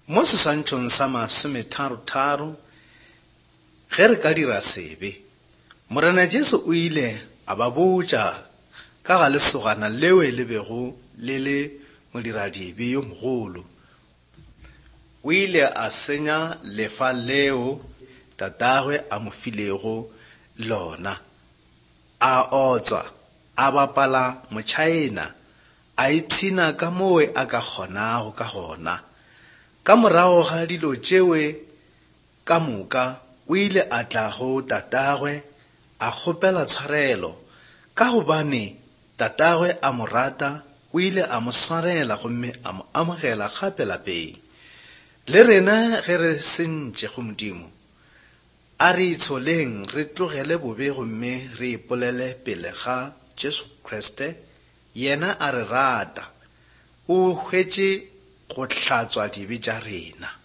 Mo seswantšhong sa 33 ge re ka dira sebe, Morena Jesu o ile a ba botša ka ga lesogana leo le bego le le modiradibe yo mogolo. O ile a senya lefa leo tatagwe a mo filego lona, a otswa, a bapala motšhaena, a ipshina ka moe a ka kgonago ka gona. Ka morago ga dilo tšewe ka moka, o ile a tla go tatagwe a kgopela tshwarelo, ka gobane tatagwe a mo rata. O ile a mo swarela gomme a mo amogela gape lapeng. Le rena ge re sentše go Modimo, a re itsholeng re tlogele bobe gomme re ipolele pele ga Jesu Kriste. Yena a re rata, o hwetše go hlatswa dibe tša rena.